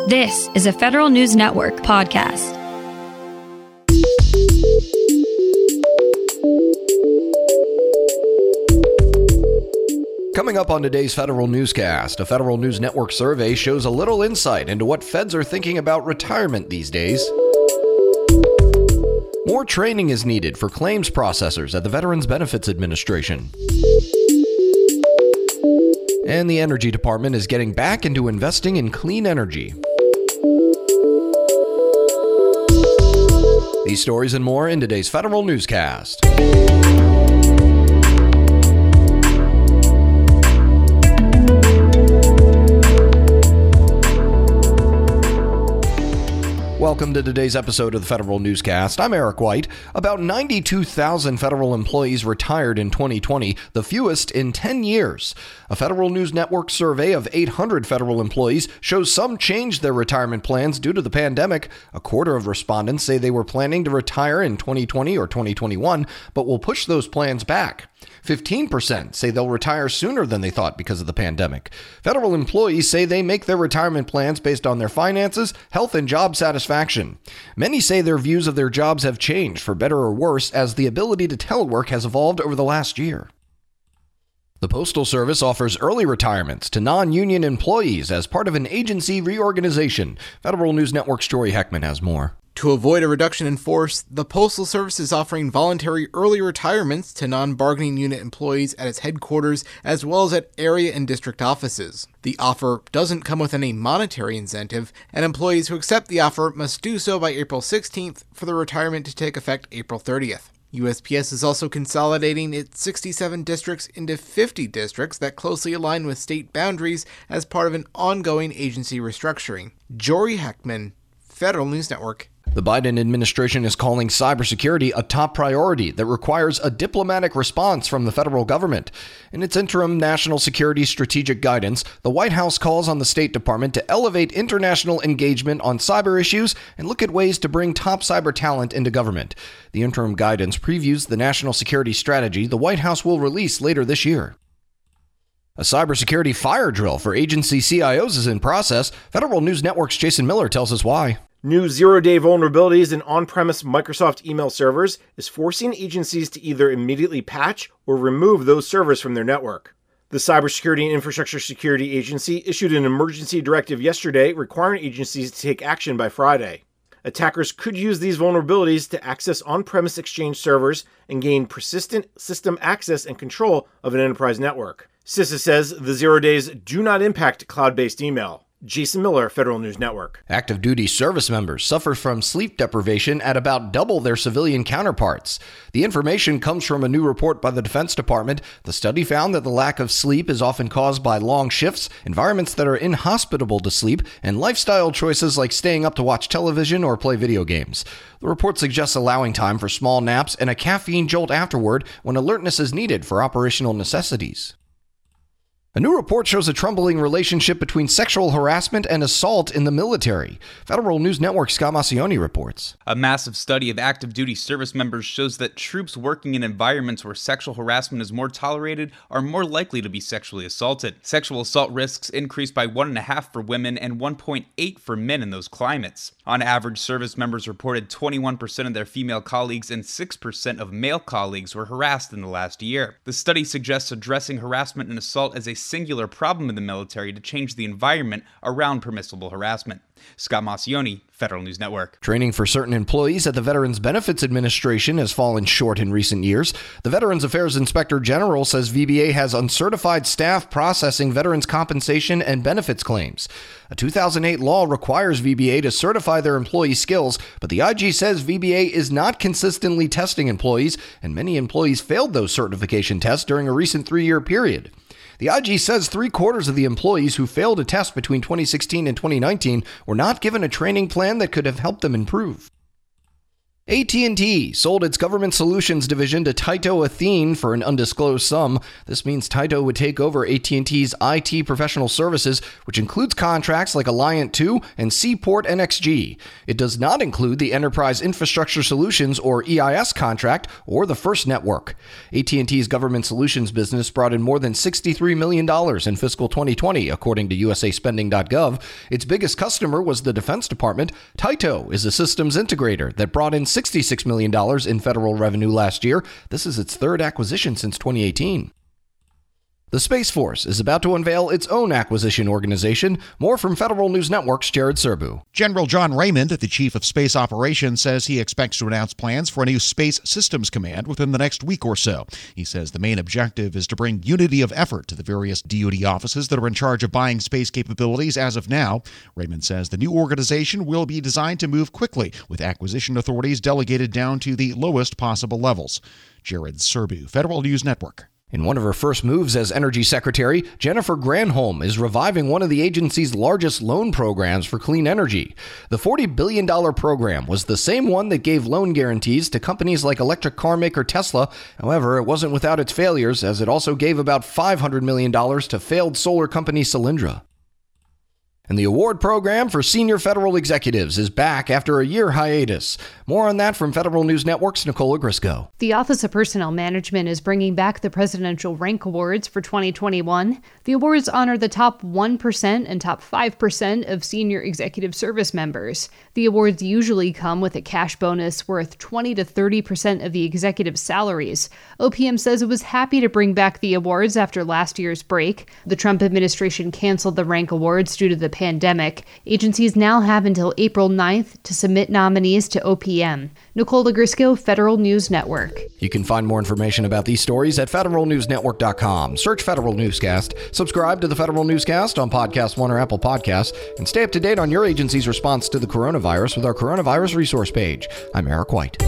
This is a Federal News Network podcast. Coming up on today's Federal Newscast, a Federal News Network survey shows a little insight into what feds are thinking about retirement these days. More training is needed for claims processors at the Veterans Benefits Administration. And the Energy Department is getting back into investing in clean energy. These stories and more in today's Federal Newscast. Welcome to today's episode of the Federal Newscast. I'm Eric White. About 92,000 federal employees retired in 2020, the fewest in 10 years. A Federal News Network survey of 800 federal employees shows some changed their retirement plans due to the pandemic. A quarter of respondents say they were planning to retire in 2020 or 2021, but will push those plans back. 15% say they'll retire sooner than they thought because of the pandemic. Federal employees say they make their retirement plans based on their finances, health, and job satisfaction. Many say their views of their jobs have changed for better or worse as the ability to telework has evolved over the last year. The Postal Service offers early retirements to non-union employees as part of an agency reorganization. Federal News Network's Jory Heckman has more. To avoid a reduction in force, the Postal Service is offering voluntary early retirements to non-bargaining unit employees at its headquarters as well as at area and district offices. The offer doesn't come with any monetary incentive, and employees who accept the offer must do so by April 16th for the retirement to take effect April 30th. USPS is also consolidating its 67 districts into 50 districts that closely align with state boundaries as part of an ongoing agency restructuring. Jory Heckman, Federal News Network. The Biden administration is calling cybersecurity a top priority that requires a diplomatic response from the federal government. In its interim national security strategic guidance, the White House calls on the State Department to elevate international engagement on cyber issues and look at ways to bring top cyber talent into government. The interim guidance previews the national security strategy the White House will release later this year. A cybersecurity fire drill for agency CIOs is in process. Federal News Network's Jason Miller tells us why. New zero-day vulnerabilities in on-premise Microsoft email servers is forcing agencies to either immediately patch or remove those servers from their network. The Cybersecurity and Infrastructure Security Agency issued an emergency directive yesterday requiring agencies to take action by Friday. Attackers could use these vulnerabilities to access on-premise Exchange servers and gain persistent system access and control of an enterprise network. CISA says the zero days do not impact cloud-based email. Jason Miller, Federal News Network. Active duty service members suffer from sleep deprivation at about double their civilian counterparts. The information comes from a new report by the Defense Department. The study found that the lack of sleep is often caused by long shifts, environments that are inhospitable to sleep, and lifestyle choices like staying up to watch television or play video games. The report suggests allowing time for small naps and a caffeine jolt afterward when alertness is needed for operational necessities. A new report shows a troubling relationship between sexual harassment and assault in the military. Federal News Network's Scott Maucione reports. A massive study of active duty service members shows that troops working in environments where sexual harassment is more tolerated are more likely to be sexually assaulted. Sexual assault risks increased by 1.5 for women and 1.8 for men in those climates. On average, service members reported 21% of their female colleagues and 6% of male colleagues were harassed in the last year. The study suggests addressing harassment and assault as a singular problem in the military to change the environment around permissible harassment. Scott Maucione, Federal News Network. Training for certain employees at the Veterans Benefits Administration has fallen short in recent years. The Veterans Affairs Inspector General says VBA has uncertified staff processing veterans' compensation and benefits claims. A 2008 law requires VBA to certify their employee skills, but the IG says VBA is not consistently testing employees, and many employees failed those certification tests during a recent 3-year period. The IG says 3/4 of the employees who failed a test between 2016 and 2019 were not given a training plan that could have helped them improve. AT&T sold its government solutions division to Taito Athene for an undisclosed sum. This means Taito would take over AT&T's IT professional services, which includes contracts like Alliant 2 and Seaport NXG. It does not include the Enterprise Infrastructure Solutions, or EIS, contract or the First Network. AT&T's government solutions business brought in more than $63 million in fiscal 2020, according to USAspending.gov. Its biggest customer was the Defense Department. Taito is a systems integrator that brought in $66 million in federal revenue last year. This is its third acquisition since 2018. The Space Force is about to unveil its own acquisition organization. More from Federal News Network's Jared Serbu. General John Raymond, the Chief of Space Operations, says he expects to announce plans for a new Space Systems Command within the next week or so. He says the main objective is to bring unity of effort to the various DoD offices that are in charge of buying space capabilities as of now. Raymond says the new organization will be designed to move quickly, with acquisition authorities delegated down to the lowest possible levels. Jared Serbu, Federal News Network. In one of her first moves as Energy Secretary, Jennifer Granholm is reviving one of the agency's largest loan programs for clean energy. The $40 billion program was the same one that gave loan guarantees to companies like electric car maker Tesla. However, it wasn't without its failures, as it also gave about $500 million to failed solar company Solyndra. And the award program for senior federal executives is back after a year hiatus. More on that from Federal News Network's Nicola Grisco. The Office of Personnel Management is bringing back the Presidential Rank Awards for 2021. The awards honor the top 1% and top 5% of senior executive service members. The awards usually come with a cash bonus worth 20 to 30% of the executive's salaries. OPM says it was happy to bring back the awards after last year's break. The Trump administration canceled the Rank Awards due to the pandemic. Agencies now have until April 9th to submit nominees to OPM. Nicola Grisco, Federal News Network. You can find more information about these stories at federalnewsnetwork.com. Search Federal Newscast. Subscribe to the Federal Newscast on Podcast One or Apple Podcasts, and stay up to date on your agency's response to the coronavirus with our coronavirus resource page. I'm Eric White.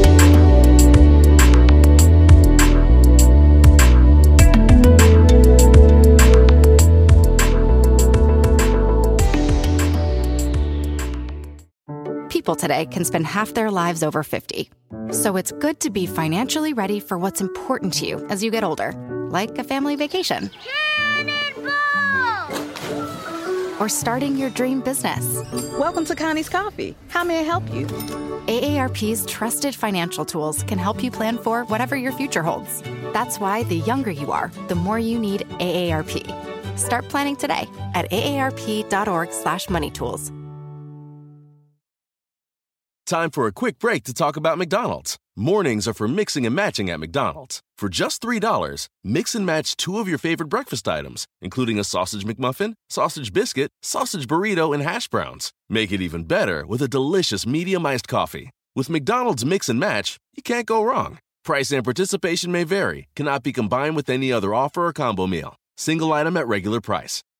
People today can spend half their lives over 50. So it's good to be financially ready for what's important to you as you get older, like a family vacation. Cannonball! Or starting your dream business. Welcome to Connie's Coffee. How may I help you? AARP's trusted financial tools can help you plan for whatever your future holds. That's why the younger you are, the more you need AARP. Start planning today at aarp.org/moneytools. Time for a quick break to talk about McDonald's. Mornings are for mixing and matching at McDonald's. For just $3, mix and match two of your favorite breakfast items, including a sausage McMuffin, sausage biscuit, sausage burrito, and hash browns. Make it even better with a delicious medium iced coffee. With McDonald's Mix and Match, you can't go wrong. Price and participation may vary, cannot be combined with any other offer or combo meal. Single item at regular price.